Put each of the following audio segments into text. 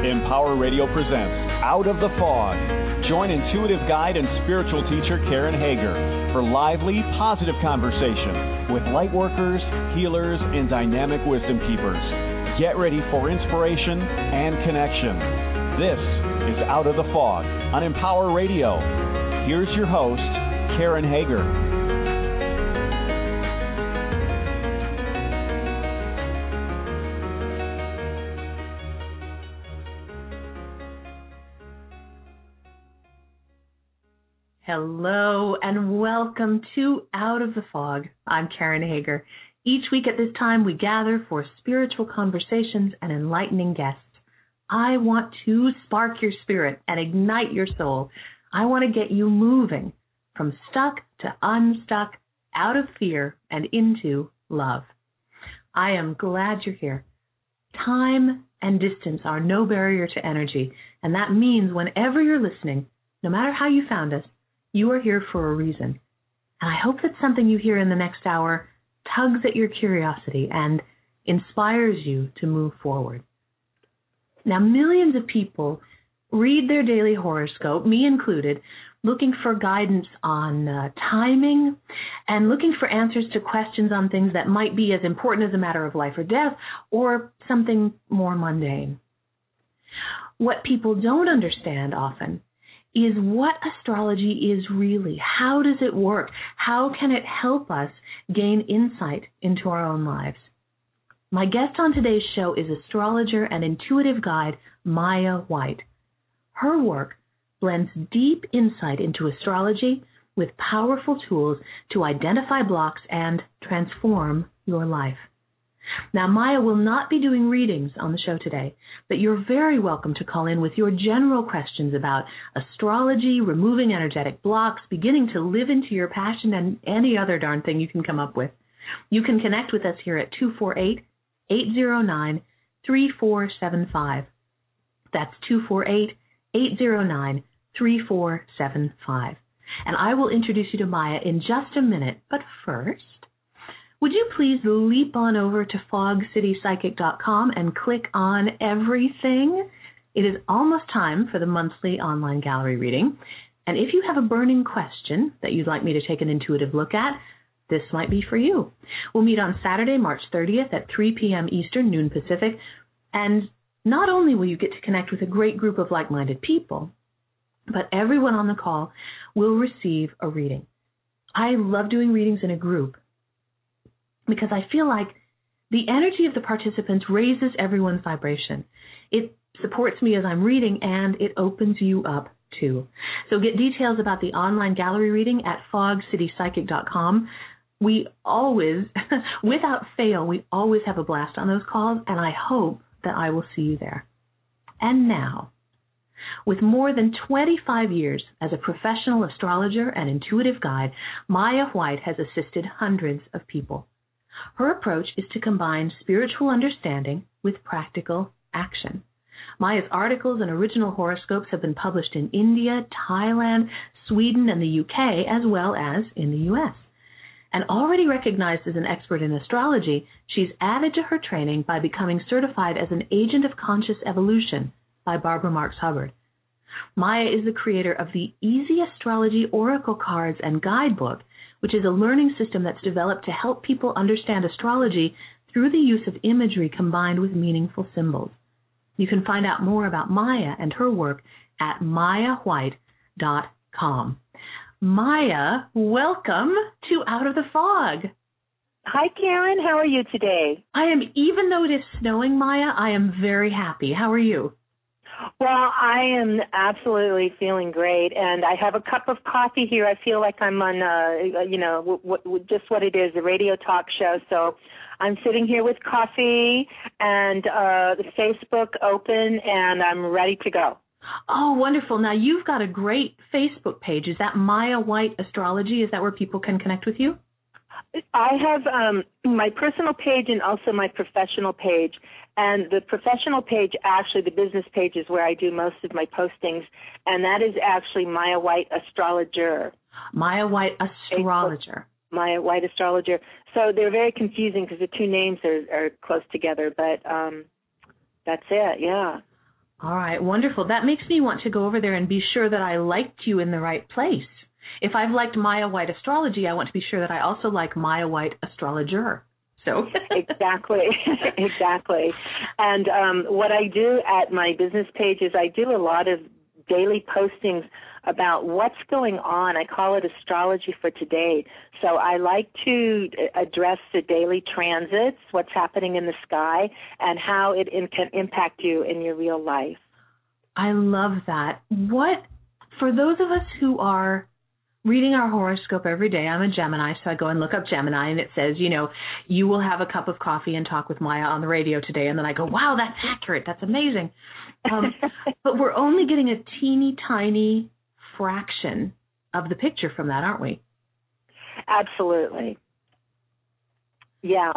Empower Radio presents Out of the Fog. Join intuitive guide and spiritual teacher Karen Hager for lively, positive conversation with light workers, healers, and dynamic wisdom keepers. Get ready for inspiration and connection. This is Out of the Fog on Empower Radio. Here's your host, Karen Hager. Hello and welcome to Out of the Fog. I'm Karen Hager. Each week at this time, we gather for spiritual conversations and enlightening guests. I want to spark your spirit and ignite your soul. I want to get you moving from stuck to unstuck, out of fear and into love. I am glad you're here. Time and distance are no barrier to energy, and that means whenever you're listening, no matter how you found us, you are here for a reason. And I hope that something you hear in the next hour tugs at your curiosity and inspires you to move forward. Now, millions of people read their daily horoscope, me included, looking for guidance on timing and looking for answers to questions on things that might be as important as a matter of life or death or something more mundane. What people don't understand often is what astrology is really. How does it work? How can it help us gain insight into our own lives? My guest on today's show is astrologer and intuitive guide Maya White. Her work blends deep insight into astrology with powerful tools to identify blocks and transform your life. Now, Maya will not be doing readings on the show today, but you're very welcome to call in with your general questions about astrology, removing energetic blocks, beginning to live into your passion, and any other darn thing you can come up with. You can connect with us here at 248-809-3475. That's 248-809-3475. And I will introduce you to Maya in just a minute, but first, would you please leap on over to fogcitypsychic.com and click on everything? It is almost time for the monthly online gallery reading. And if you have a burning question that you'd like me to take an intuitive look at, this might be for you. We'll meet on Saturday, March 30th at 3 p.m. Eastern, noon Pacific. And not only will you get to connect with a great group of like-minded people, but everyone on the call will receive a reading. I love doing readings in a group, because I feel like the energy of the participants raises everyone's vibration. It supports me as I'm reading, and it opens you up too. So get details about the online gallery reading at fogcitypsychic.com. We always, without fail, we always have a blast on those calls, and I hope that I will see you there. And now, with more than 25 years as a professional astrologer and intuitive guide, Maya White has assisted hundreds of people. Her approach is to combine spiritual understanding with practical action. Maya's articles and original horoscopes have been published in India, Thailand, Sweden, and the UK, as well as in the US. And already recognized as an expert in astrology, she's added to her training by becoming certified as an agent of conscious evolution by Barbara Marx Hubbard. Maya is the creator of the Easy Astrology Oracle Cards and Guidebook, which is a learning system that's developed to help people understand astrology through the use of imagery combined with meaningful symbols. You can find out more about Maya and her work at mayawhite.com. Maya, welcome to Out of the Fog. Hi, Karen. How are you today? Even though it is snowing, Maya, I am very happy. How are you? Well, I am absolutely feeling great, and I have a cup of coffee here. I feel like I'm on, just what it is, a radio talk show. So I'm sitting here with coffee and the Facebook open, and I'm ready to go. Oh, wonderful. Now, you've got a great Facebook page. Is that Maya White Astrology? Is that where people can connect with you? I have my personal page and also my professional page. And the professional page, actually, the business page is where I do most of my postings. And that is actually Maya White Astrologer. Maya White Astrologer. Maya White Astrologer. So they're very confusing because the two names are close together. But that's it, yeah. All right, wonderful. That makes me want to go over there and be sure that I liked you in the right place. If I've liked Maya White Astrology, I want to be sure that I also like Maya White Astrologer. So Exactly. And what I do at my business page is I do a lot of daily postings about what's going on. I call it Astrology for Today. So I like to address the daily transits, what's happening in the sky, and how it can impact you in your real life. I love that. For those of us who are reading our horoscope every day, I'm a Gemini, so I go and look up Gemini, and it says, you will have a cup of coffee and talk with Maya on the radio today. And then I go, wow, that's accurate. That's amazing. But we're only getting a teeny tiny fraction of the picture from that, aren't we? Absolutely. Yeah.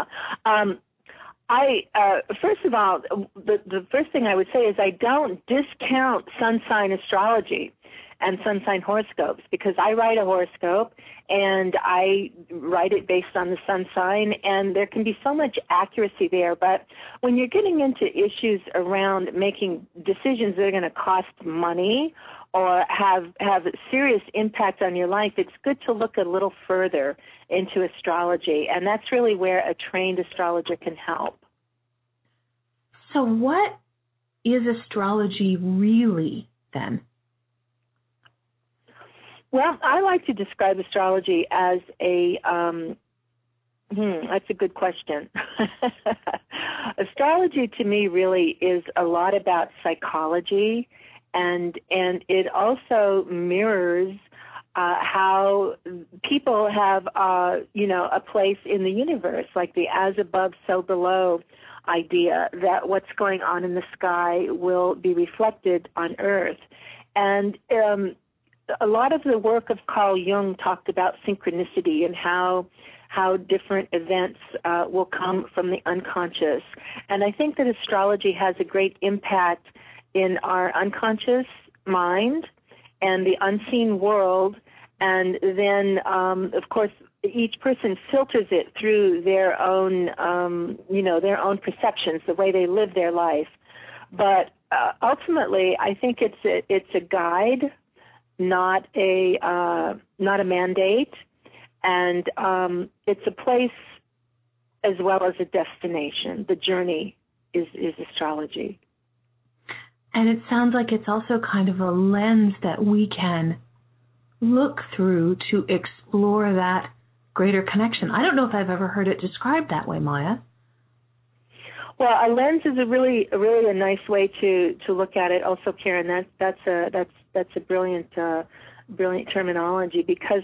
First of all, the first thing I would say is I don't discount sun sign astrology and sun sign horoscopes, because I write a horoscope and I write it based on the sun sign, and there can be so much accuracy there. But when you're getting into issues around making decisions that are going to cost money or have a serious impact on your life, it's good to look a little further into astrology, and that's really where a trained astrologer can help. So what is astrology really then? Well, I like to describe astrology as that's a good question. Astrology to me really is a lot about psychology, and it also mirrors how people have a place in the universe, like the as above, so below idea, that what's going on in the sky will be reflected on Earth. And a lot of the work of Carl Jung talked about synchronicity and how different events will come from the unconscious. And I think that astrology has a great impact in our unconscious mind and the unseen world. And then, of course, each person filters it through their own, their own perceptions, the way they live their life. But ultimately, I think it's a guide, not a mandate, and it's a place as well as a destination. The journey is astrology. And it sounds like it's also kind of a lens that we can look through to explore that greater connection. I don't know if I've ever heard it described that way, Maya. Well, a lens is a really a nice way to look at it. Also, Karen, that's a brilliant terminology, because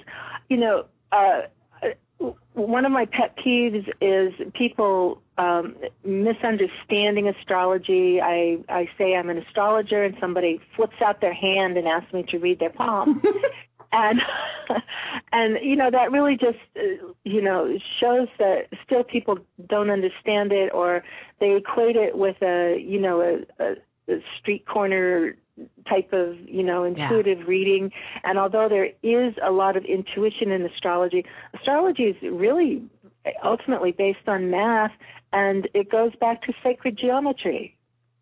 one of my pet peeves is people misunderstanding astrology. I say I'm an astrologer, and somebody flips out their hand and asks me to read their palm. And that really just shows that still people don't understand it, or they equate it with a street corner type of intuitive reading. And although there is a lot of intuition in astrology is really ultimately based on math, and it goes back to sacred geometry.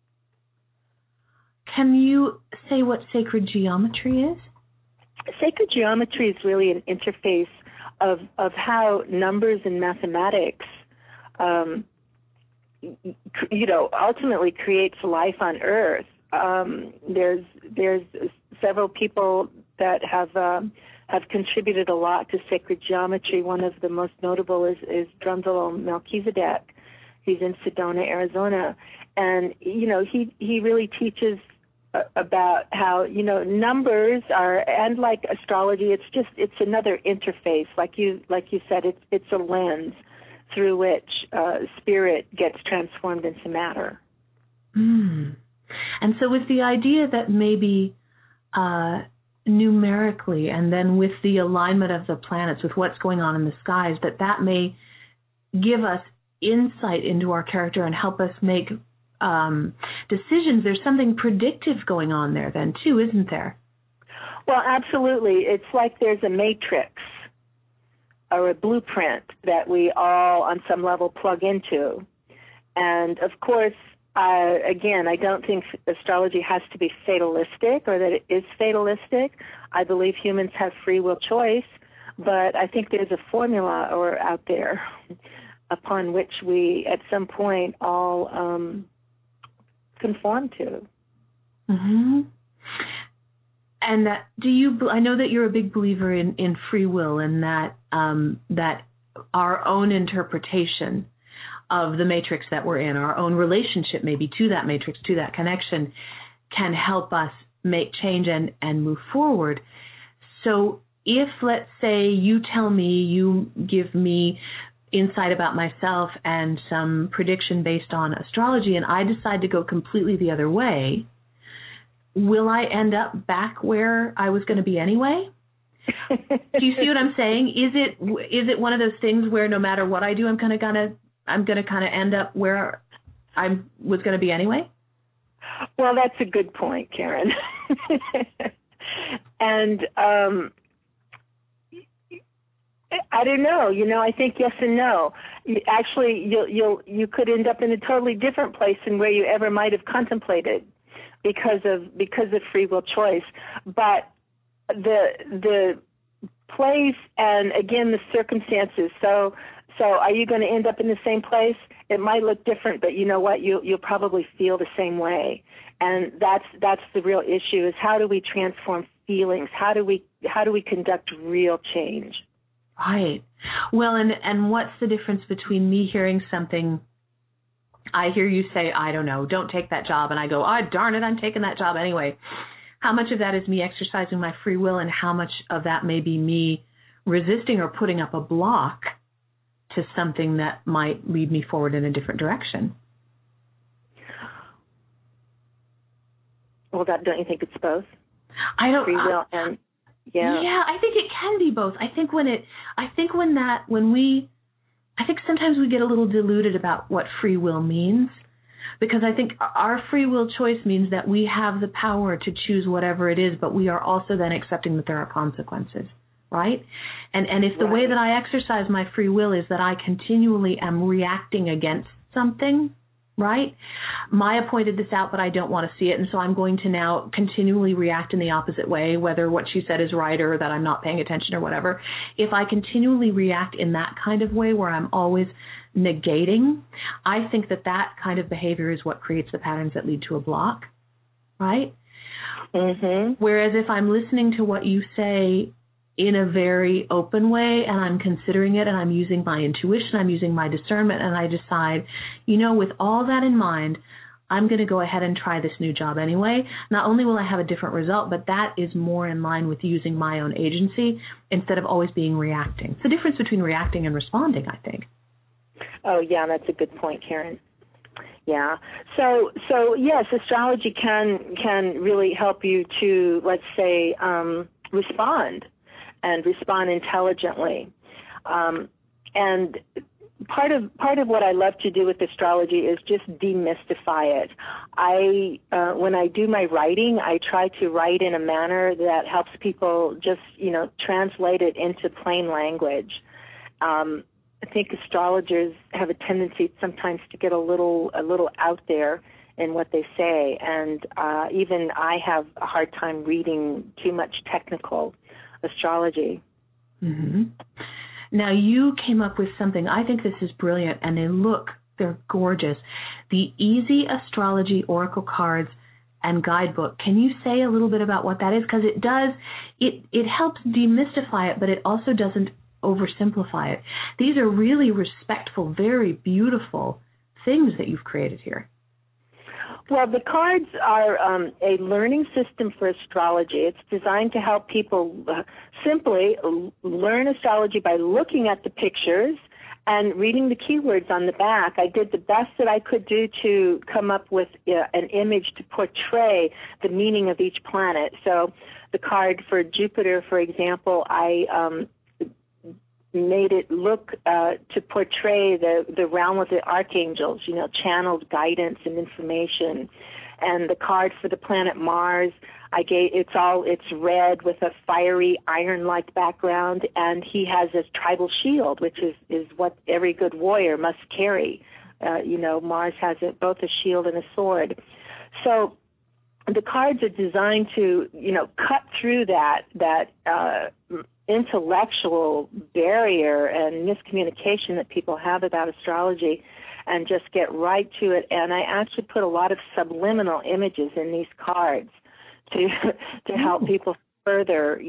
Can you say what sacred geometry is? Sacred geometry is really an interface of how numbers and mathematics, ultimately creates life on Earth. There's several people that have contributed a lot to sacred geometry. One of the most notable is Drunvalo Melchizedek. He's in Sedona, Arizona, and he really teaches about how numbers are, and like astrology, it's another interface. Like you said, it's a lens through which spirit gets transformed into matter. And so with the idea that maybe numerically, and then with the alignment of the planets, with what's going on in the skies, that may give us insight into our character and help us make decisions. There's something predictive going on there then too, isn't there? Well, absolutely. It's like there's a matrix or a blueprint that we all on some level plug into. And of course, again, I don't think astrology has to be fatalistic or that it is fatalistic. I believe humans have free will choice, but I think there's a formula out there upon which we, at some point, all conform to. Mm-hmm. And I know that you're a big believer in free will, and that that our own interpretation of the matrix that we're in, our own relationship maybe to that matrix, to that connection, can help us make change and move forward. So if, let's say, you tell me, you give me insight about myself and some prediction based on astrology, and I decide to go completely the other way, will I end up back where I was going to be anyway? Do you see what I'm saying? Is it one of those things where no matter what I do, I'm going to kind of end up where I was going to be anyway? Well, that's a good point, Karen. And I don't know. I think yes and no. Actually, you could end up in a totally different place than where you ever might have contemplated because of free will choice. But the place and again the circumstances. So are you going to end up in the same place? It might look different, but you know what? You'll probably feel the same way. And that's the real issue: is how do we transform feelings? How do we conduct real change? Right. Well, and what's the difference between me hearing something? I hear you say, I don't know, don't take that job, and I go, oh, darn it, I'm taking that job anyway. How much of that is me exercising my free will, and how much of that may be me resisting or putting up a block to something that might lead me forward in a different direction? Well, don't you think it's both? I don't. Free will and yeah, I think it can be both. I think sometimes we get a little deluded about what free will means, because I think our free will choice means that we have the power to choose whatever it is, but we are also then accepting that there are consequences, right? And if the way that I exercise my free will is that I continually am reacting against something, right? Maya pointed this out, but I don't want to see it, and so I'm going to now continually react in the opposite way, whether what she said is right or that I'm not paying attention or whatever. If I continually react in that kind of way where I'm always negating, I think that kind of behavior is what creates the patterns that lead to a block, right? Mm-hmm. Whereas if I'm listening to what you say in a very open way, and I'm considering it, and I'm using my intuition, I'm using my discernment, and I decide, with all that in mind, I'm going to go ahead and try this new job anyway. Not only will I have a different result, but that is more in line with using my own agency instead of always being reacting. It's the difference between reacting and responding, I think. Oh, yeah, that's a good point, Karen. Yeah. So yes, astrology can really help you to, let's say, respond intelligently. And part of what I love to do with astrology is just demystify it. When I do my writing, I try to write in a manner that helps people just, translate it into plain language. I think astrologers have a tendency sometimes to get a little out there in what they say, and even I have a hard time reading too much technical astrology. Mm-hmm. Now, you came up with something. I think this is brilliant, and they're gorgeous. The Easy Astrology Oracle Cards and Guidebook. Can you say a little bit about what that is? Because it helps demystify it, but it also doesn't oversimplify it. These are really respectful, very beautiful things that you've created here. Well, the cards are a learning system for astrology. It's designed to help people simply learn astrology by looking at the pictures and reading the keywords on the back. I did the best that I could do to come up with an image to portray the meaning of each planet. So the card for Jupiter, for example, I made it look to portray the realm of the archangels, channeled guidance and information. And the card for the planet Mars, it's red with a fiery iron-like background, and he has this tribal shield, which is what every good warrior must carry Mars has both a shield and a sword. So the cards are designed to, cut through that intellectual barrier and miscommunication that people have about astrology and just get right to it. And I actually put a lot of subliminal images in these cards to help people further,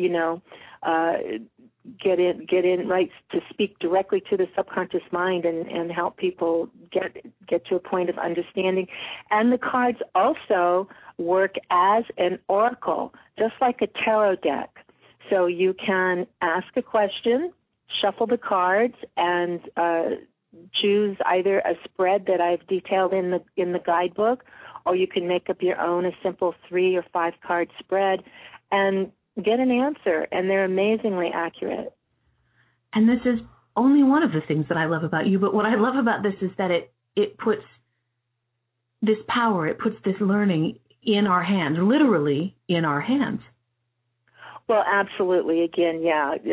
get in right to speak directly to the subconscious mind and help people get to a point of understanding. And the cards also work as an oracle, just like a tarot deck. So you can ask a question, shuffle the cards, and choose either a spread that I've detailed in the guidebook, or you can make up your own, a simple 3 or 5 card spread, and get an answer. And they're amazingly accurate. And this is only one of the things that I love about you. But what I love about this is that it puts this power, it puts this learning in our hands, literally in our hands. Well, absolutely. Again,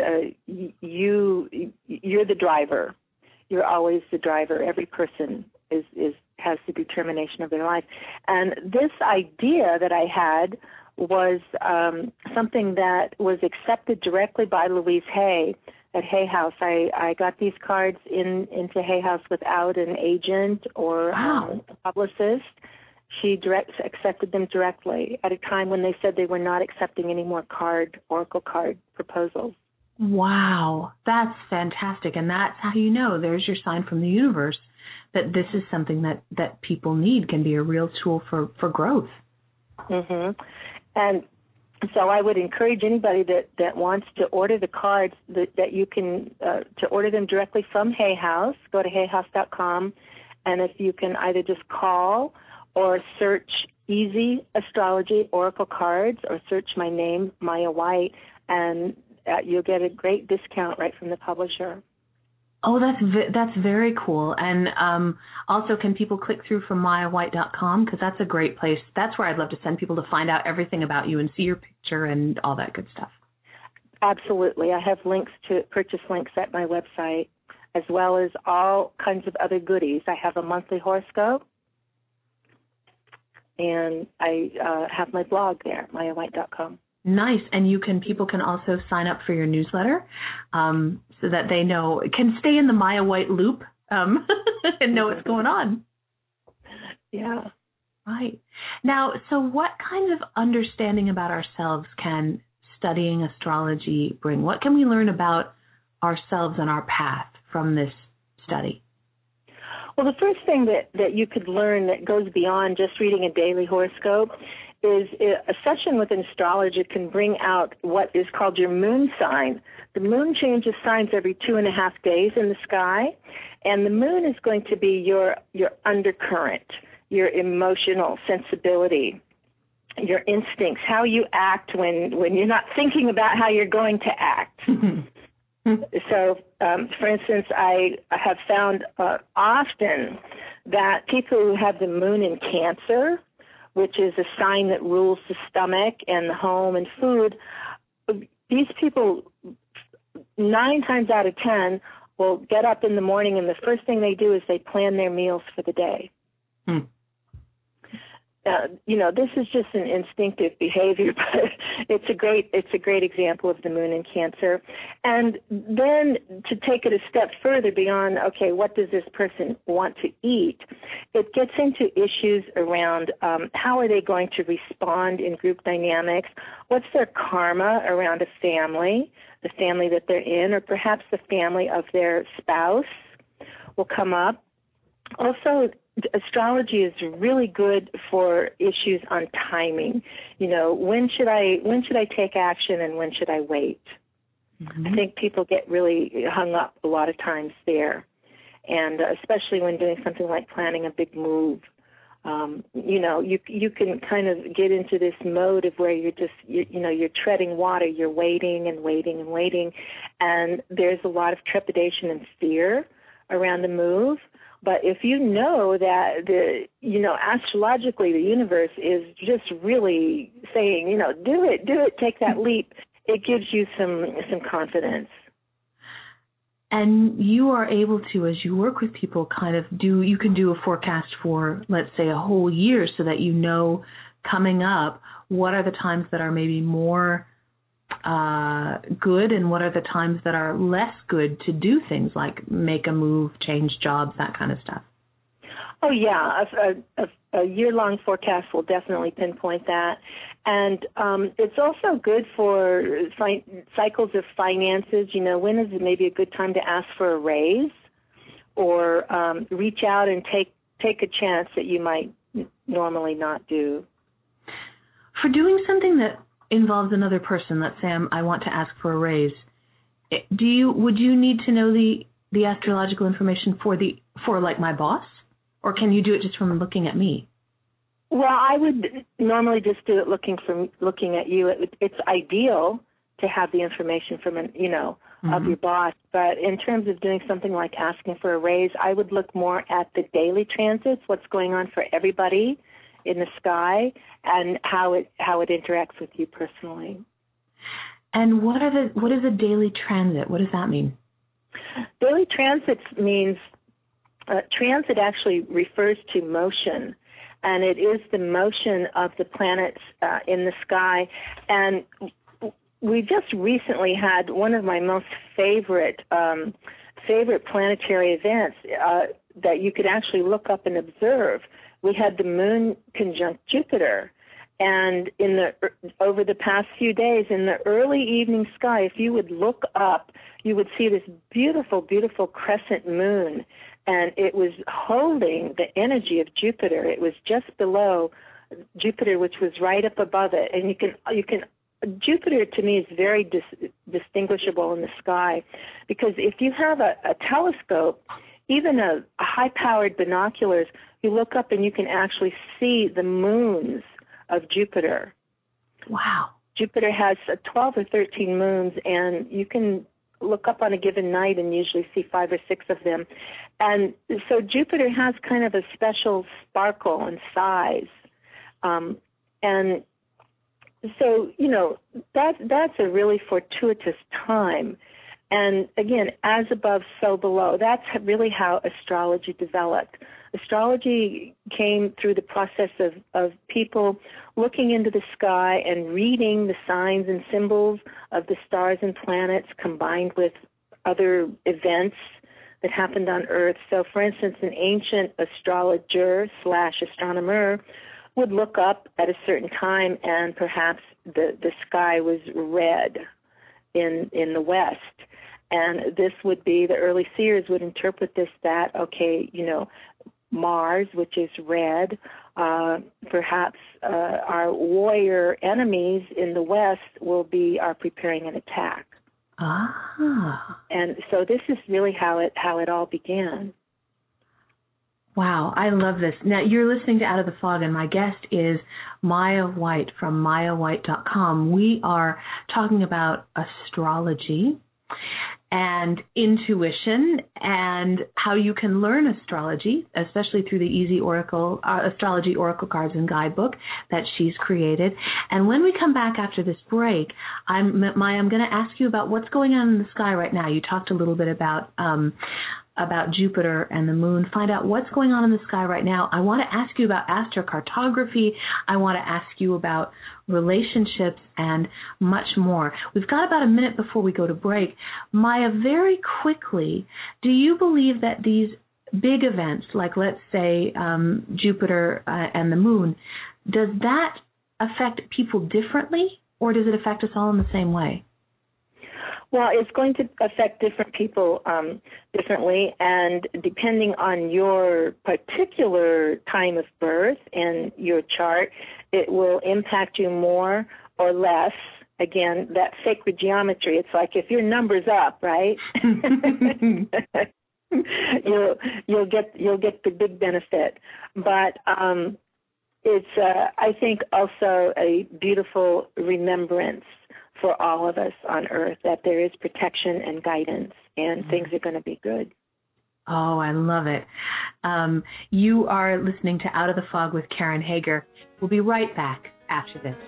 you're the driver. You're always the driver. Every person has the determination of their life. And this idea that I had was something that was accepted directly by Louise Hay at Hay House. I got these cards into Hay House without an agent or a publicist. She accepted them directly at a time when they said they were not accepting any more oracle card proposals. Wow, that's fantastic. And that's how you know there's your sign from the universe that this is something that people need, can be a real tool for growth. Mm-hmm. And so I would encourage anybody that wants to order the cards that you can to order them directly from Hay House. Go to hayhouse.com, and if you can either just call or search Easy Astrology Oracle Cards, or search my name, Maya White, and you'll get a great discount right from the publisher. Oh, that's very cool. And also, can people click through from MayaWhite.com? Because that's a great place. That's where I'd love to send people to find out everything about you and see your picture and all that good stuff. Absolutely. I have purchase links at my website, as well as all kinds of other goodies. I have a monthly horoscope, and I have my blog there, MayaWhite.com. Nice. And people can also sign up for your newsletter so that they can stay in the Maya White loop and know what's going on. Yeah. Right. Now, so what kind of understanding about ourselves can studying astrology bring? What can we learn about ourselves and our path from this study? Well, the first thing that you could learn that goes beyond just reading a daily horoscope is a session with an astrologer can bring out what is called your moon sign. The moon changes signs every 2.5 days in the sky, and the moon is going to be your undercurrent, your emotional sensibility, your instincts, how you act when you're not thinking about how you're going to act. So, for instance, I have found often that people who have the moon in Cancer, which is a sign that rules the stomach and the home and food, these people 9 times out of 10 will get up in the morning, and the first thing they do is they plan their meals for the day. This is just an instinctive behavior, but it's a great example of the moon in Cancer. And then to take it a step further beyond, okay, what does this person want to eat? It gets into issues around how are they going to respond in group dynamics? What's their karma around a family, the family that they're in, or perhaps the family of their spouse will come up. Also, astrology is really good for issues on timing. When should I take action and when should I wait? Mm-hmm. I think people get really hung up a lot of times there, and especially when doing something like planning a big move. You can kind of get into this mode of where you're treading water, you're waiting and waiting and waiting, and there's a lot of trepidation and fear around the move. But if you know that astrologically the universe is just really saying, do it, take that leap, it gives you some confidence. And you are able to, as you work with people, you can do a forecast for, let's say, a whole year so that you know coming up what are the times that are maybe more good and what are the times that are less good to do things like make a move, change jobs, that kind of stuff. Oh, yeah. A year-long forecast will definitely pinpoint that. And it's also good for cycles of finances. You know, when is it maybe a good time to ask for a raise or reach out and take a chance that you might normally not do? For doing something that involves another person, let's say I want to ask for a raise, would you need to know the astrological information for like my boss? Or can you do it just from looking at me? Well, I would normally just do it looking at you. It's ideal to have the information from of your boss. But in terms of doing something like asking for a raise, I would look more at the daily transits, what's going on for everybody in the sky, and how it interacts with you personally. And what is a daily transit? What does that mean? Daily transits means transit actually refers to motion, and it is the motion of the planets in the sky. And we just recently had one of my most favorite planetary events that you could actually look up and observe. We had the moon conjunct Jupiter, and over the past few days in the early evening sky, if you would look up, you would see this beautiful, beautiful crescent moon. And it was holding the energy of Jupiter. It was just below Jupiter, which was right up above it. And you can Jupiter to me is very distinguishable in the sky, because if you have a telescope, even a high-powered binoculars, you look up and you can actually see the moons of Jupiter. Wow. Jupiter has 12 or 13 moons, and you can look up on a given night and usually see 5 or 6 of them. And so Jupiter has kind of a special sparkle and size. And so, that's a really fortuitous time. And again, as above, so below. That's really how astrology developed. Astrology came through the process of people looking into the sky and reading the signs and symbols of the stars and planets combined with other events that happened on Earth. So, for instance, an ancient astrologer/astronomer would look up at a certain time and perhaps the sky was red in the west. And this would be, the early seers would interpret this that, okay, Mars, which is red, perhaps our warrior enemies in the west are preparing an attack. Ah. And so this is really how it all began. Wow, I love this. Now, you're listening to Out of the Fog, and my guest is Maya White from MayaWhite.com. We are talking about astrology and intuition and how you can learn astrology, especially through the Easy Oracle, Astrology Oracle Cards and Guidebook that she's created. And when we come back after this break, Maya, I'm going to ask you about what's going on in the sky right now. You talked a little bit about Jupiter and the moon. Find out what's going on in the sky right now. I want to ask you about astrocartography. I want to ask you about relationships and much more. We've got about a minute before we go to break. Maya, very quickly, do you believe that these big events, like let's say Jupiter and the moon, does that affect people differently, or does it affect us all in the same way? Well, it's going to affect different people differently, and depending on your particular time of birth and your chart, it will impact you more or less. Again, that sacred geometry, it's like if your number's up, right? you'll get the big benefit. But it's I think also a beautiful remembrance for all of us on Earth, that there is protection and guidance, and things are going to be good. Oh, I love it. You are listening to Out of the Fog with Karen Hager. We'll be right back after this.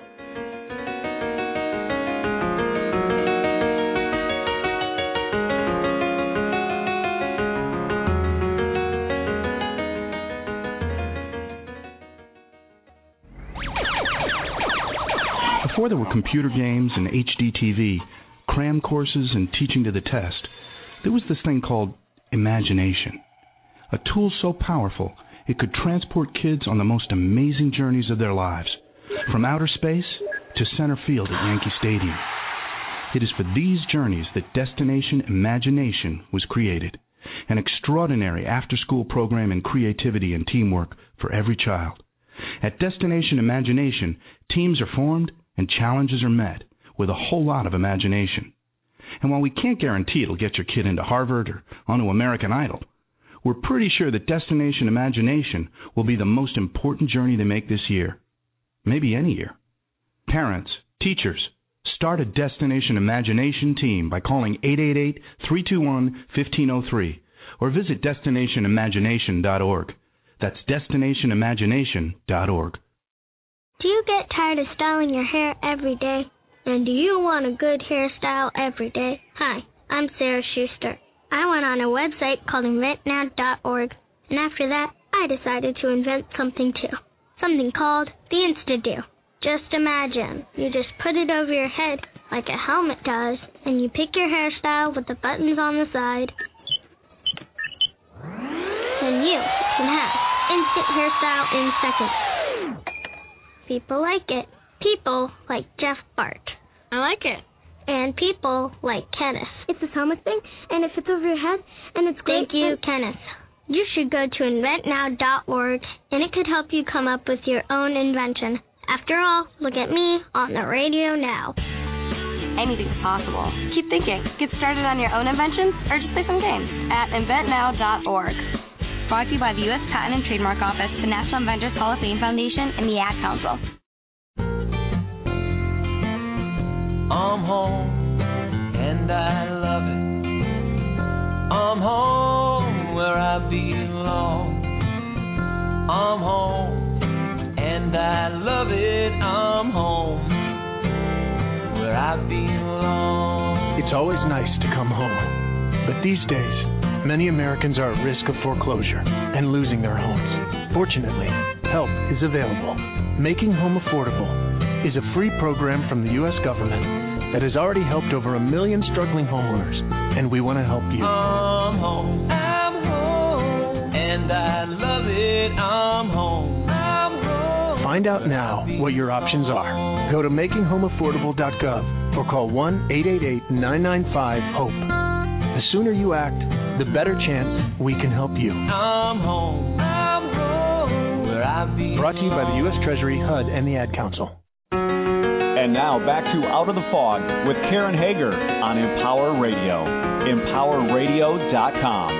Before there were computer games and HD TV, cram courses and teaching to the test, there was this thing called imagination. A tool so powerful it could transport kids on the most amazing journeys of their lives, from outer space to center field at Yankee Stadium. It is for these journeys that Destination Imagination was created, an extraordinary after-school program in creativity and teamwork for every child. At Destination Imagination, teams are formed and challenges are met with a whole lot of imagination. And while we can't guarantee it'll get your kid into Harvard or onto American Idol, we're pretty sure that Destination Imagination will be the most important journey they make this year, maybe any year. Parents, teachers, start a Destination Imagination team by calling 888-321-1503 or visit DestinationImagination.org. That's DestinationImagination.org. Do you get tired of styling your hair every day? And do you want a good hairstyle every day? Hi, I'm Sarah Schuster. I went on a website called InventNow.org, and after that, I decided to invent something too. Something called the Insta-Do. Just imagine, you just put it over your head like a helmet does, and you pick your hairstyle with the buttons on the side. Then you can have instant hairstyle in seconds. People like it. People like Jeff Bart. I like it. And people like Kenneth. It's a helmet thing, and it fits over your head, and it's great. Thank you, Kenneth. You should go to InventNow.org, and it could help you come up with your own invention. After all, look at me on the radio now. Anything's possible. Keep thinking. Get started on your own inventions, or just play some games at InventNow.org. Brought to you by the U.S. Patent and Trademark Office, the National Inventors Hall of Fame Foundation, and the Ad Council. I'm home, and I love it. I'm home where I belong. I'm home, and I love it. I'm home where I belong. It's always nice to come home, but these days, many Americans are at risk of foreclosure and losing their homes. Fortunately, help is available. Making Home Affordable is a free program from the U.S. government that has already helped over 1 million struggling homeowners, and we want to help you. I'm home, and I love it. I'm home. Find out now what your options are. Go to makinghomeaffordable.gov or call 1-888-995-HOPE. The sooner you act, the better chance we can help you. I'm home, where I belong. Brought to you by the U.S. Treasury, HUD, and the Ad Council. And now back to Out of the Fog with Karen Hager on Empower Radio. EmpowerRadio.com.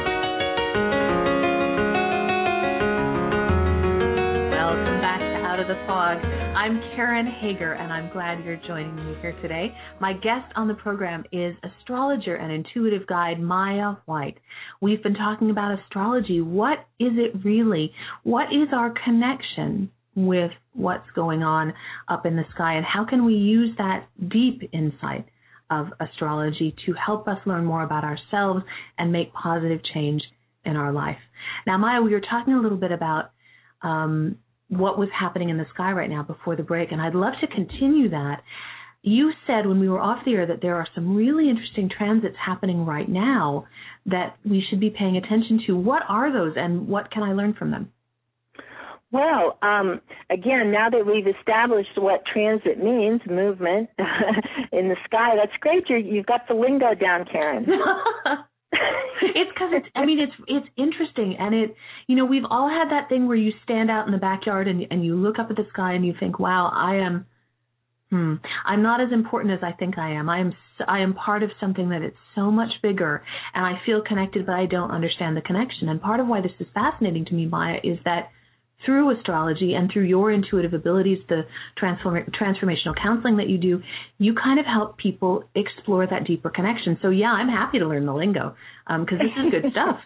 Welcome back to Out of the Fog. I'm Karen Hager, and I'm glad you're joining me here today. My guest on the program is astrologer and intuitive guide Maya White. We've been talking about astrology. What is it really? What is our connection with what's going on up in the sky, and how can we use that deep insight of astrology to help us learn more about ourselves and make positive change in our life? Now, Maya, we were talking a little bit about what was happening in the sky right now before the break, and I'd love to continue that. You said when we were off the air that there are some really interesting transits happening right now that we should be paying attention to. What are those, and what can I learn from them? Well, again, now that we've established what transit means, movement in the sky, that's great. You've got the lingo down, Karen. It's because it's interesting, and we've all had that thing where you stand out in the backyard and you look up at the sky and you think, wow, I'm not as important as I think I am. I am part of something that is so much bigger, and I feel connected, but I don't understand the connection. And part of why this is fascinating to me, Maya, is that through astrology and through your intuitive abilities, the transformational counseling that you do, you kind of help people explore that deeper connection. So, yeah, I'm happy to learn the lingo because this is good stuff.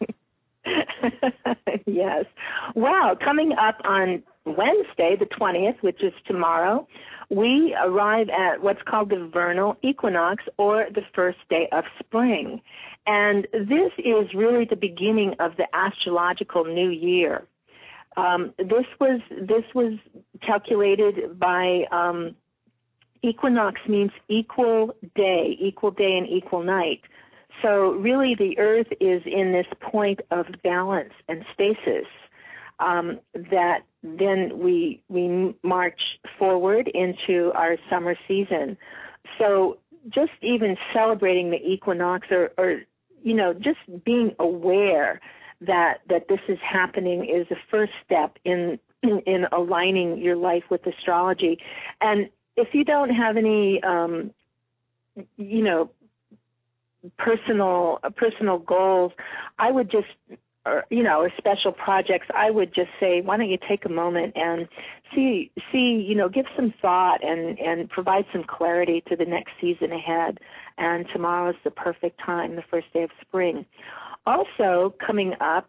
Yes. Well, coming up on Wednesday, the 20th, which is tomorrow, we arrive at what's called the vernal equinox, or the first day of spring. And this is really the beginning of the astrological new year. This was calculated by equinox means equal day and equal night. So really the Earth is in this point of balance and stasis that then we march forward into our summer season. So just even celebrating the equinox or just being aware that this is happening is the first step in aligning your life with astrology. And if you don't have any, personal goals, I would just, or special projects, I would just say, why don't you take a moment and see, give some thought and provide some clarity to the next season ahead. And tomorrow is the perfect time, the first day of spring. Also, coming up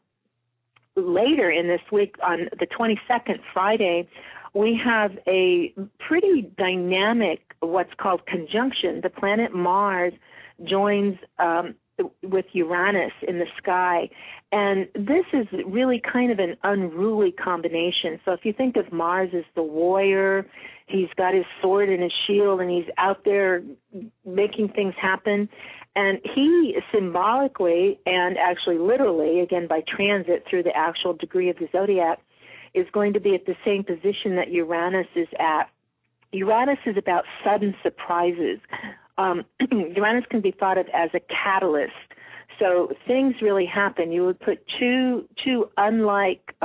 later in this week on the 22nd, Friday, we have a pretty dynamic, what's called conjunction. The planet Mars joins with Uranus in the sky. And this is really kind of an unruly combination. So if you think of Mars as the warrior, he's got his sword and his shield, and he's out there making things happen. And he symbolically and actually literally, again by transit through the actual degree of the zodiac, is going to be at the same position that Uranus is at. Uranus is about sudden surprises. Uranus can be thought of as a catalyst. So things really happen. You would put two unlike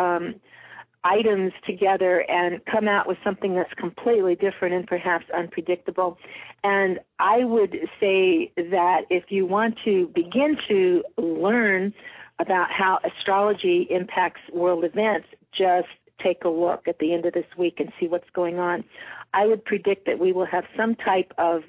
items together and come out with something that's completely different and perhaps unpredictable. And I would say that if you want to begin to learn about how astrology impacts world events, just take a look at the end of this week and see what's going on. I would predict that we will have some type of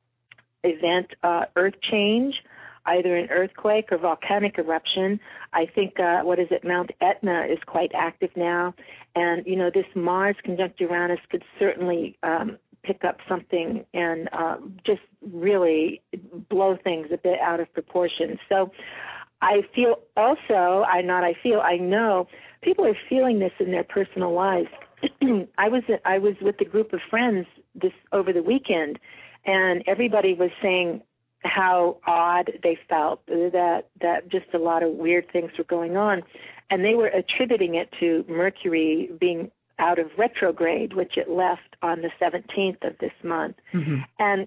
event, earth change, either an earthquake or volcanic eruption. I think, Mount Etna is quite active now. And, this Mars conjunct Uranus could certainly pick up something and just really blow things a bit out of proportion. So I feel also, I know people are feeling this in their personal lives. I was with a group of friends over the weekend, and everybody was saying how odd they felt, that just a lot of weird things were going on. And they were attributing it to Mercury being out of retrograde, which it left on the 17th of this month. Mm-hmm. And,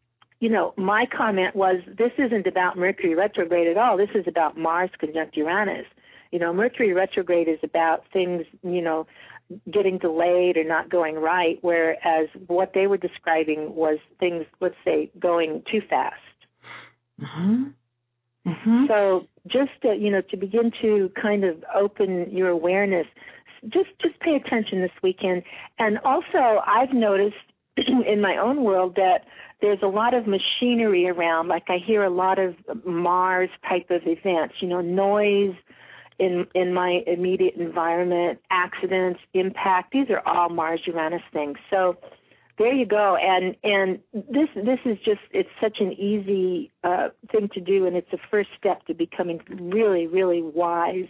my comment was, this isn't about Mercury retrograde at all. This is about Mars conjunct Uranus. Mercury retrograde is about things, getting delayed or not going right, whereas what they were describing was things, let's say, going too fast. Mm-hmm. Mm-hmm. So just to begin to kind of open your awareness, just pay attention this weekend. And also, I've noticed in my own world that there's a lot of machinery around. Like I hear a lot of Mars type of events, noise in my immediate environment, accidents, impact. These are all Mars-Uranus things. So there you go. And this is just, it's such an easy thing to do, and it's the first step to becoming really, really wise.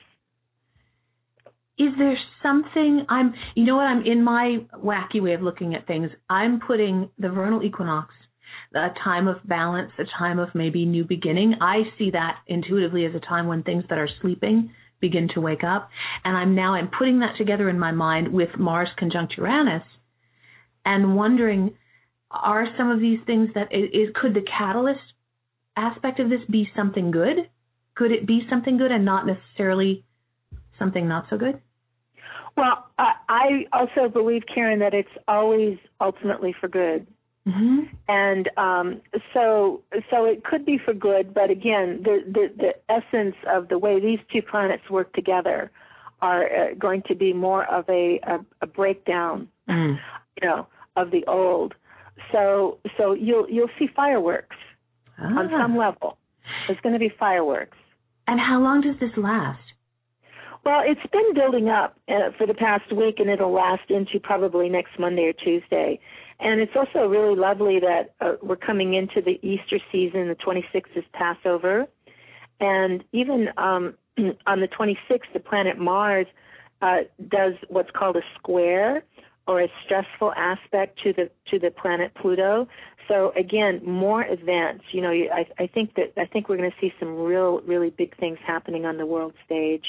Is there something I'm in my wacky way of looking at things, I'm putting the vernal equinox, a time of balance, a time of maybe new beginning. I see that intuitively as a time when things that are sleeping begin to wake up. And I'm putting that together in my mind with Mars conjunct Uranus and wondering, are some of these things could the catalyst aspect of this be something good? Could it be something good and not necessarily something not so good? Well, I also believe, Karen, that it's always ultimately for good. Mm-hmm. And so it could be for good, but again, the essence of the way these two planets work together are going to be more of a breakdown, of the old. So you'll see fireworks on some level. There's going to be fireworks. And how long does this last? Well, it's been building up for the past week, and it'll last into probably next Monday or Tuesday. And it's also really lovely that we're coming into the Easter season. The 26th is Passover. And even on the 26th, the planet Mars does what's called a square or a stressful aspect to the planet Pluto. So again, more events. You know, I think we're going to see some really big things happening on the world stage.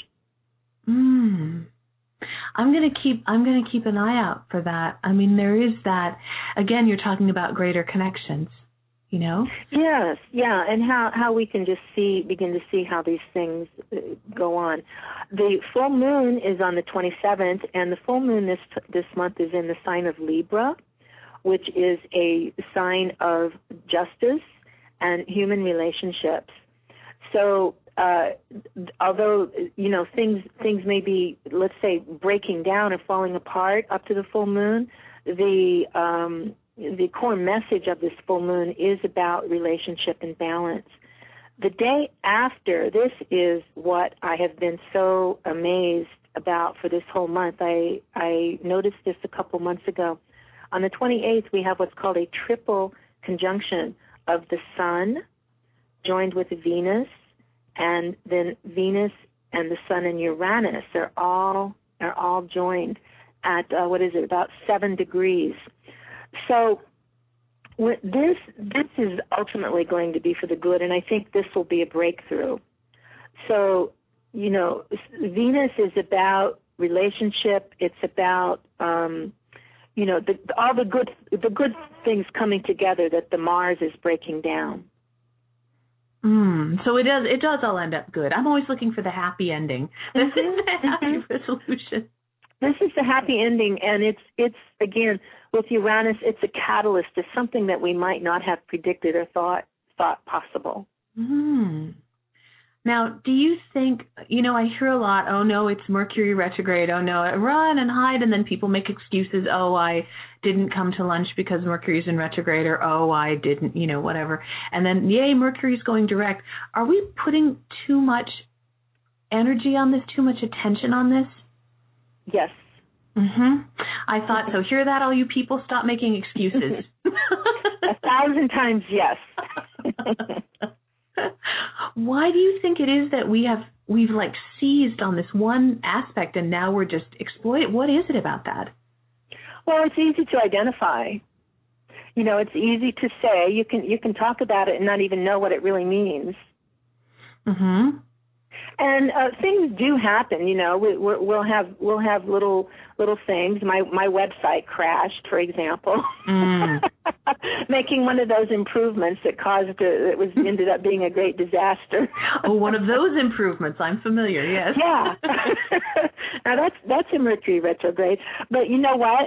I'm going to keep an eye out for that. I mean, there is that. Again, you're talking about greater connections. You know? Yes, yeah, and how we can just begin to see how these things go on. The full moon is on the 27th, and the full moon this month is in the sign of Libra, which is a sign of justice and human relationships. So, although you know things may be, let's say, breaking down or falling apart up to the full moon, the core message of this full moon is about relationship and balance. The day after, this is what I have been so amazed about for this whole month. I noticed this a couple months ago. On the 28th, we have what's called a triple conjunction of the Sun joined with Venus, and then Venus and the Sun and Uranus are all joined at about 7 degrees. So this is ultimately going to be for the good, and I think this will be a breakthrough. So, you know, Venus is about relationship. It's about you know, all the good things coming together that the Mars is breaking down. So it does all end up good. I'm always looking for the happy ending. This is the happy resolution. This is the happy ending, and it's again with Uranus, it's a catalyst. It's something that we might not have predicted or thought possible. Now, do you think, you know, I hear a lot, oh no, it's Mercury retrograde, oh no, run and hide, and then people make excuses, oh, I didn't come to lunch because Mercury's in retrograde, or oh, I didn't, you know, whatever. And then, yay, Mercury's going direct. Are we putting too much energy on this, too much attention on this? Yes. I thought so. Hear that, all you people? Stop making excuses. 1,000 times yes. Why do you think it is that we've like seized on this one aspect and now we're just exploiting? What is it about that? Well, it's easy to identify. You know, it's easy to say. You can talk about it and not even know what it really means. And things do happen, you know. We'll have little things. My website crashed, for example, making one of those improvements that ended up being a great disaster. Oh, one of those improvements. I'm familiar. Yes. Yeah. Now that's a Mercury retrograde. But you know what?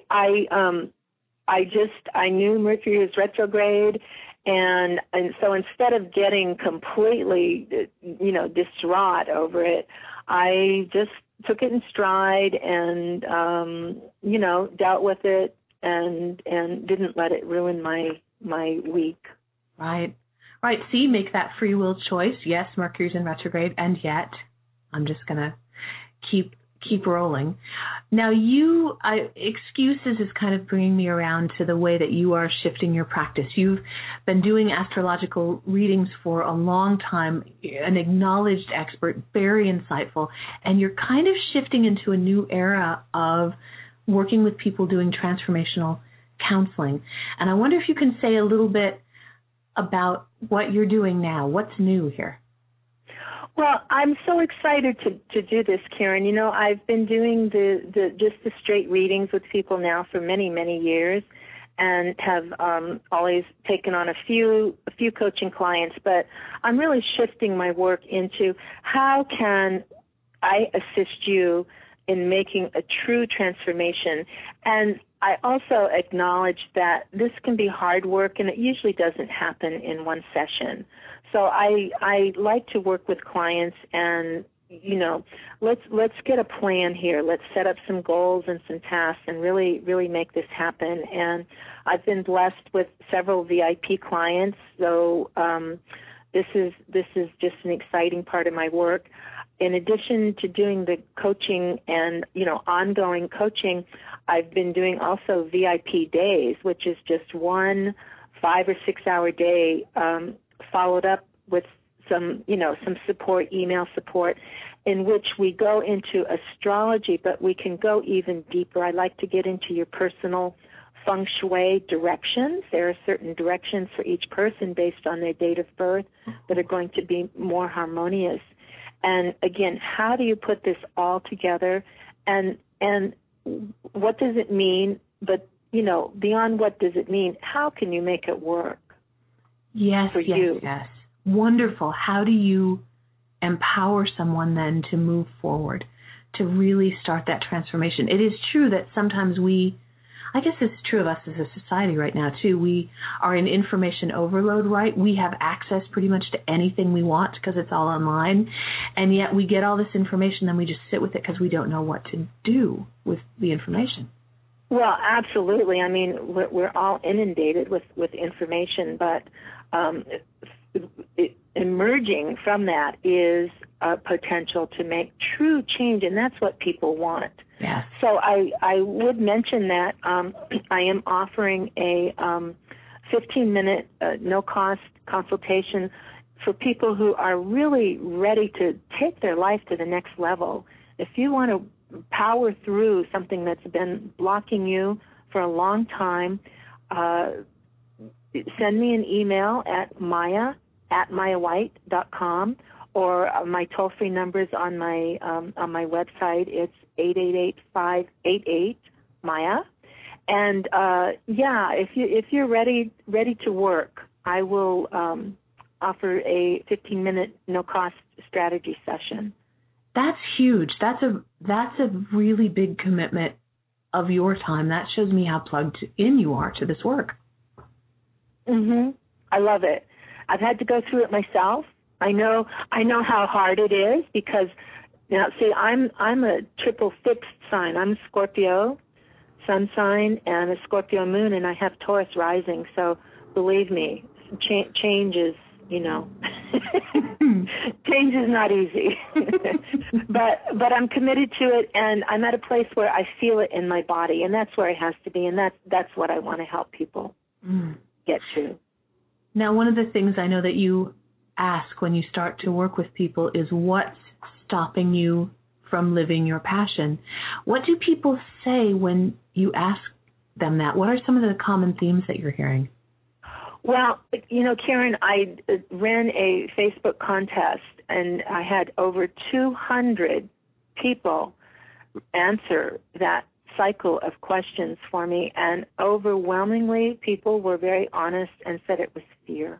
I knew Mercury was retrograde. And so instead of getting completely, you know, distraught over it, I just took it in stride and, you know, dealt with it and didn't let it ruin my week. Right. See, make that free will choice. Yes, Mercury's in retrograde, and yet I'm just going to keep rolling. Now, excuses is kind of bringing me around to the way that you are shifting your practice. You've been doing astrological readings for a long time, an acknowledged expert, very insightful, and you're kind of shifting into a new era of working with people doing transformational counseling. And I wonder if you can say a little bit about what you're doing now. What's new here? Well, I'm so excited to do this, Karen. You know, I've been doing the straight readings with people now for many, many years, and have always taken on a few coaching clients. But I'm really shifting my work into how can I assist you in making a true transformation. And I also acknowledge that this can be hard work, and it usually doesn't happen in one session. So I like to work with clients and, you know, let's get a plan here. Let's set up some goals and some tasks and really, really make this happen. And I've been blessed with several VIP clients, so this is just an exciting part of my work. In addition to doing the coaching and, you know, ongoing coaching, I've been doing also VIP days, which is just one 5 or 6 hour day, followed up with some support, email support. in which we go into astrology, but we can go even deeper. I like to get into your personal feng shui directions. There are certain directions for each person based on their date of birth that are going to be more harmonious. And again, how do you put this all together? And what does it mean? But, you know, beyond what does it mean, how can you make it work? Yes, for you? Yes. Wonderful. How do you empower someone then to move forward, to really start that transformation? It is true that sometimes I guess it's true of us as a society right now, too. We are in information overload, right? We have access pretty much to anything we want because it's all online. And yet we get all this information, then we just sit with it because we don't know what to do with the information. Well, absolutely. I mean, we're all inundated with information, but emerging from that is a potential to make true change, and that's what people want. Yeah. So I would mention that I am offering a 15-minute no-cost consultation for people who are really ready to take their life to the next level. If you want to power through something that's been blocking you for a long time, send me an email at maya@mayawhite.com, or my toll-free numbers on my website. It's 888-588-MAYA. And if you're ready to work, I will offer a 15-minute no-cost strategy session. That's huge. That's a really big commitment of your time. That shows me how plugged in you are to this work. Mhm. I love it. I've had to go through it myself. I know how hard it is because now see I'm a triple fixed sign. I'm a Scorpio sun sign and a Scorpio moon, and I have Taurus rising. So believe me, change is, you know, change is not easy. but I'm committed to it, and I'm at a place where I feel it in my body, and that's where it has to be, and that's what I want to help people get to. Now, one of the things I know that you ask when you start to work with people is what's stopping you from living your passion. What do people say when you ask them that? What are some of the common themes that you're hearing? Well, you know, Karen, I ran a Facebook contest, and I had over 200 people answer that cycle of questions for me, and overwhelmingly people were very honest and said it was fear.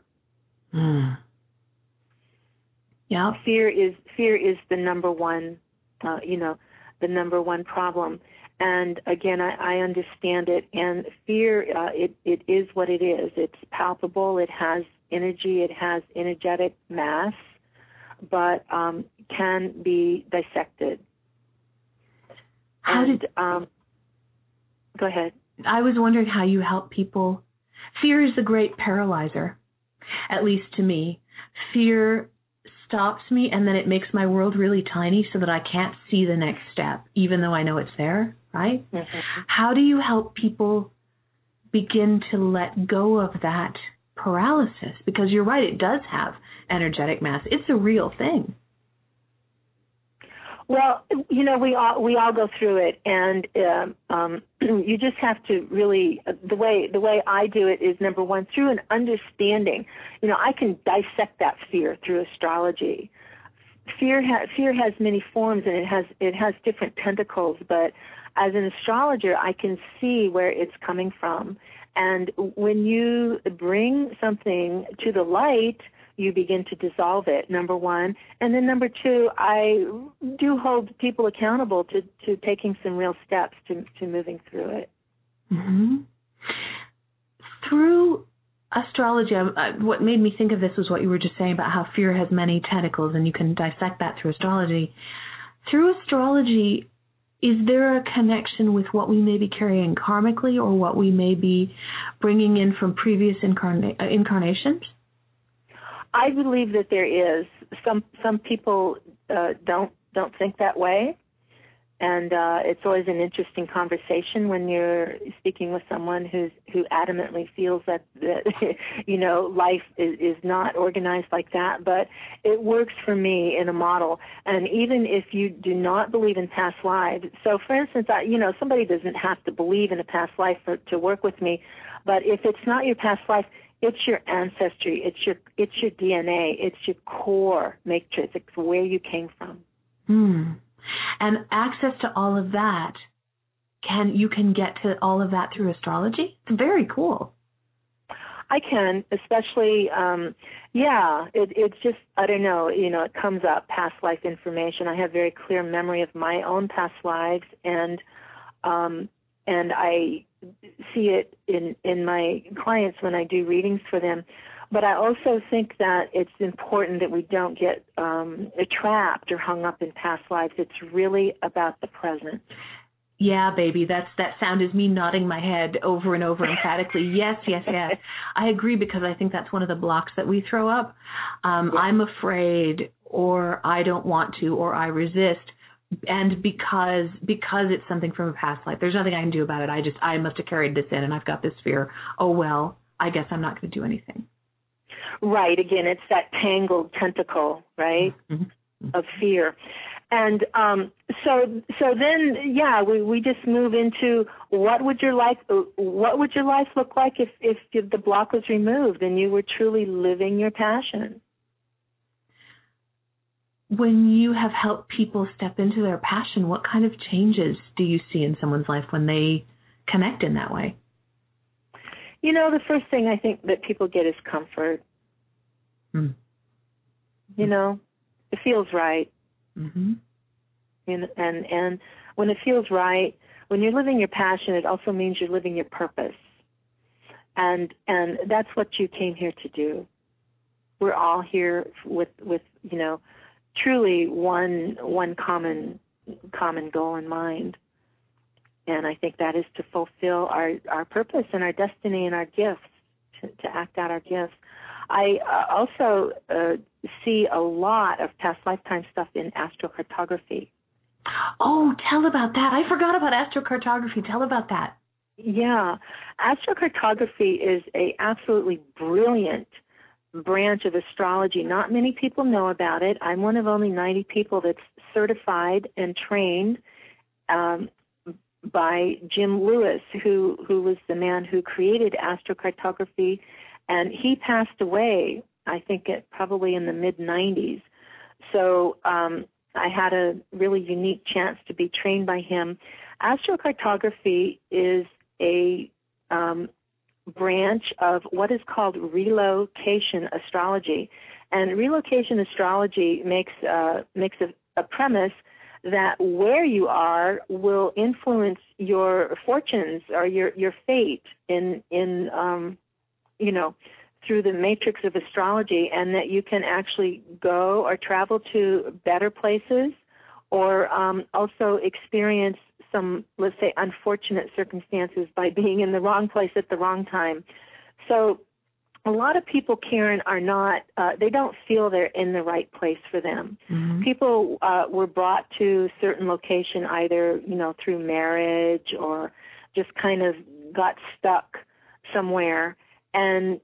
Yeah. Fear is the number one, the number one problem. And again, I understand it. And fear, it is what it is. It's palpable. It has energy. It has energetic mass, but can be dissected. Go ahead. I was wondering how you help people. Fear is the great paralyzer, at least to me. Fear stops me, and then it makes my world really tiny so that I can't see the next step, even though I know it's there, right? Mm-hmm. How do you help people begin to let go of that paralysis? Because you're right, it does have energetic mass. It's a real thing. Well, you know, we all go through it, and you just have to really, the way I do it is, number one, through an understanding. You know, I can dissect that fear through astrology. Fear has many forms, and it has different tentacles, but as an astrologer, I can see where it's coming from. And when you bring something to the light, you begin to dissolve it, number one. And then number two, I do hold people accountable to taking some real steps to moving through it. Mm-hmm. Through astrology, what made me think of this was what you were just saying about how fear has many tentacles, and you can dissect that through astrology. Through astrology, is there a connection with what we may be carrying karmically or what we may be bringing in from previous incarnations? I believe that there is. Some people don't think that way, it's always an interesting conversation when you're speaking with someone who adamantly feels that life is not organized like that. But it works for me in a model. And even if you do not believe in past lives, so for instance, somebody doesn't have to believe in a past life to work with me. But if it's not your past life, it's your ancestry, it's your DNA, it's your core matrix, it's where you came from. And access to all of that, you can get to all of that through astrology? It's very cool. I can, especially, it's just, I don't know, it comes up, past life information. I have very clear memory of my own past lives, and I see it in my clients when I do readings for them. But I also think that it's important that we don't get trapped or hung up in past lives. It's really about the present. Yeah, baby, that sound is me nodding my head over and over emphatically. Yes. I agree, because I think that's one of the blocks that we throw up. I'm afraid, or I don't want to, or I resist. And because it's something from a past life, there's nothing I can do about it. I must have carried this in, and I've got this fear. Oh, well, I guess I'm not going to do anything. Right. Again, it's that tangled tentacle, right, of fear. And so then, we just move into what would your life look like if the block was removed and you were truly living your passion? When you have helped people step into their passion, what kind of changes do you see in someone's life when they connect in that way? The first thing I think that people get is comfort. It feels right. Mm-hmm. And when it feels right, when you're living your passion, it also means you're living your purpose. And that's what you came here to do. We're all here with truly one common goal in mind. And I think that is to fulfill our purpose and our destiny and our gifts, to act out our gifts. I also see a lot of past lifetime stuff in astrocartography. Oh, tell about that. I forgot about astrocartography. Tell about that. Yeah. Astrocartography is a absolutely brilliant branch of astrology. Not many people know about it. I'm one of only 90 people that's certified and trained by Jim Lewis, who was the man who created astrocartography, and he passed away, I think, probably in the mid-90s. So I had a really unique chance to be trained by him. Astrocartography is a branch of what is called relocation astrology. And relocation astrology makes a premise that where you are will influence your fortunes or your fate in through the matrix of astrology, and that you can actually go or travel to better places, or also experience some, let's say, unfortunate circumstances by being in the wrong place at the wrong time. So a lot of people, Karen, are not, they don't feel they're in the right place for them. Mm-hmm. People were brought to a certain location either, through marriage or just kind of got stuck somewhere. And,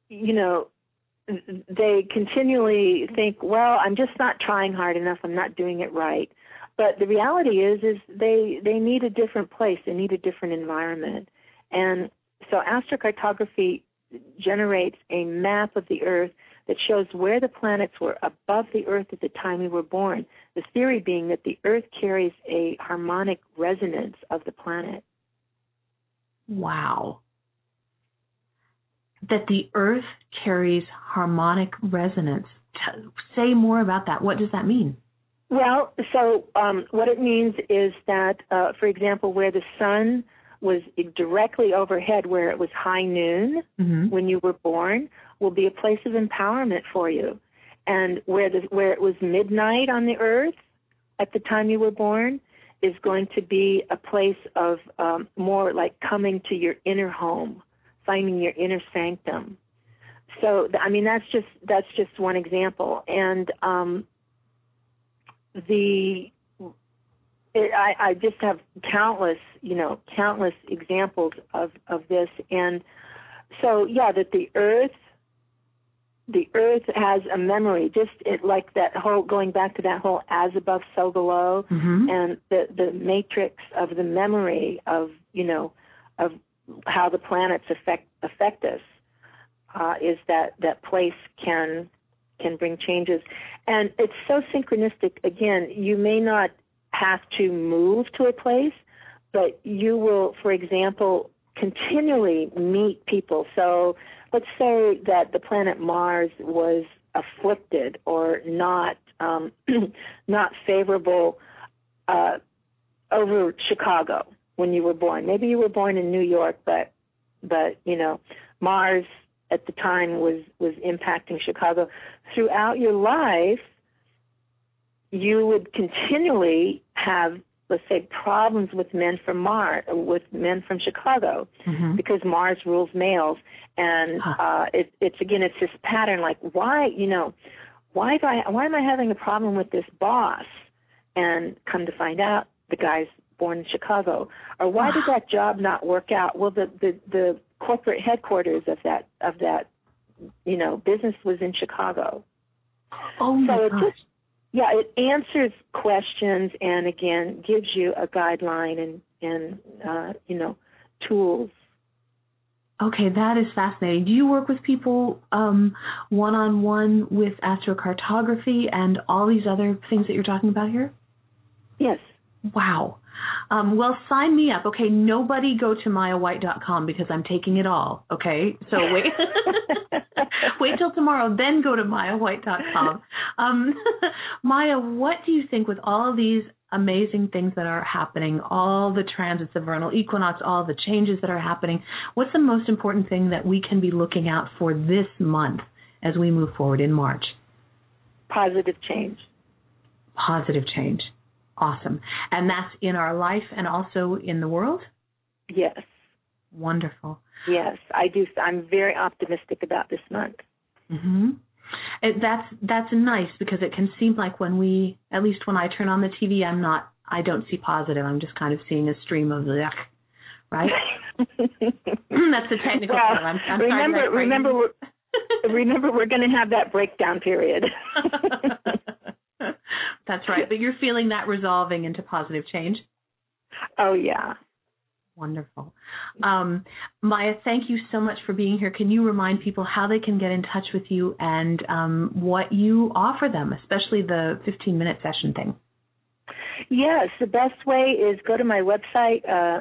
they continually think, well, I'm just not trying hard enough. I'm not doing it right. But the reality is they need a different place. They need a different environment. And so astrocartography generates a map of the Earth that shows where the planets were above the Earth at the time we were born, the theory being that the Earth carries a harmonic resonance of the planet. Wow. That the Earth carries harmonic resonance. Say more about that. What does that mean? Well, so what it means is that, for example, where the sun was directly overhead, where it was high noon when you were born, will be a place of empowerment for you. And where it was midnight on the Earth at the time you were born is going to be a place of more like coming to your inner home, finding your inner sanctum. So, I mean, that's just one example. And I just have countless examples of this. And so, yeah, that the earth has a memory, like that whole, going back to that whole as above, so below, and the matrix of the memory of how the planets affect us, is that place can bring changes. And it's so synchronistic. Again, you may not have to move to a place, but you will, for example, continually meet people. So let's say that the planet Mars was afflicted or not favorable over Chicago when you were born. Maybe you were born in New York, but Mars at the time was impacting Chicago. Throughout your life, you would continually have, let's say, problems with men from Chicago, because Mars rules males, and it's this pattern. Like, why am I having a problem with this boss? And come to find out, the guy's born in Chicago. Or why did that job not work out? Well, the corporate headquarters of that business was in Chicago. Oh my gosh. It answers questions, and again gives you a guideline and tools. Okay, that is fascinating. Do you work with people one-on-one with astrocartography and all these other things that you're talking about here? Yes. Wow. Well, sign me up. Okay, nobody go to MayaWhite.com because I'm taking it all. Okay, so wait till tomorrow, then go to MayaWhite.com. Maya, what do you think, with all these amazing things that are happening, all the transits, the vernal equinox, all the changes that are happening, what's the most important thing that we can be looking out for this month as we move forward in March? Positive change. Positive change. Awesome. And that's in our life and also in the world? Yes. Wonderful. Yes, I do. I'm very optimistic about this month. Mm-hmm. That's nice, because it can seem like at least when I turn on the TV, I don't see positive. I'm just kind of seeing a stream of yuck, right? That's the technical term. I'm remember, we're going to have that breakdown period. That's right. But you're feeling that resolving into positive change? Oh, yeah. Wonderful. Maya, thank you so much for being here. Can you remind people how they can get in touch with you and what you offer them, especially the 15-minute session thing? Yes, the best way is go to my website,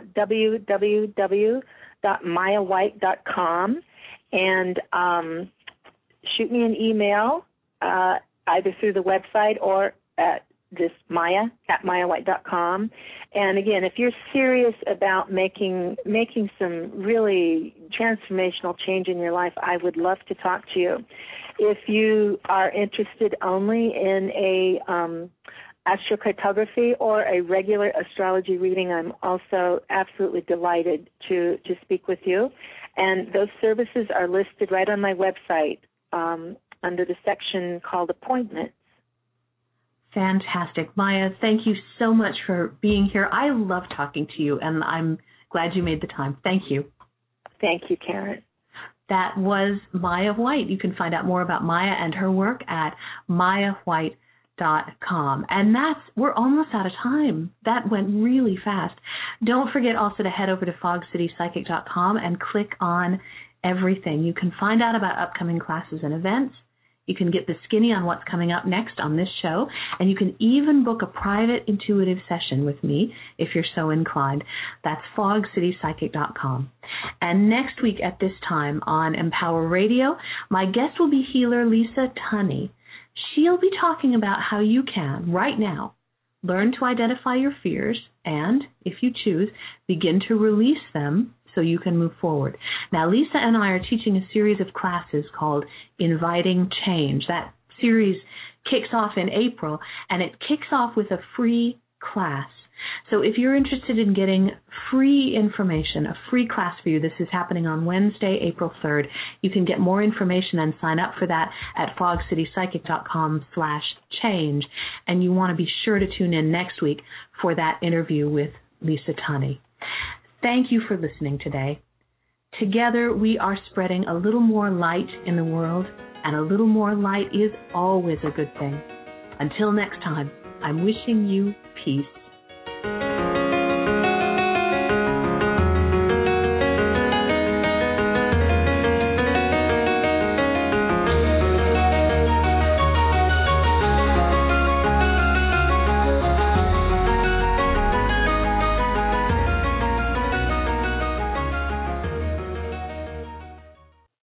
www.mayawhite.com, and shoot me an email either through the website or at this Maya@mayawhite.com. And again, if you're serious about making some really transformational change in your life, I would love to talk to you. If you are interested only in a astrocartography or a regular astrology reading, I'm also absolutely delighted to speak with you. And those services are listed right on my website under the section called Appointments. Fantastic. Maya, thank you so much for being here. I love talking to you, and I'm glad you made the time. Thank you. Thank you, Karen. That was Maya White. You can find out more about Maya and her work at MayaWhite.com. And we're almost out of time. That went really fast. Don't forget also to head over to FogCityPsychic.com and click on everything. You can find out about upcoming classes and events. You can get the skinny on what's coming up next on this show, and you can even book a private intuitive session with me if you're so inclined. That's FogCityPsychic.com. And next week at this time on Empower Radio, my guest will be healer Lisa Tunney. She'll be talking about how you can, right now, learn to identify your fears and, if you choose, begin to release them so you can move forward. Now, Lisa and I are teaching a series of classes called Inviting Change. That series kicks off in April, and it kicks off with a free class So if you're interested in getting free information, a free class for you, this is happening on Wednesday, April 3rd. You can get more information and sign up for that at fogcitypsychic.com/change. And you want to be sure to tune in next week for that interview with Lisa Tunney. Thank you for listening today. Together, we are spreading a little more light in the world, and a little more light is always a good thing. Until next time, I'm wishing you peace.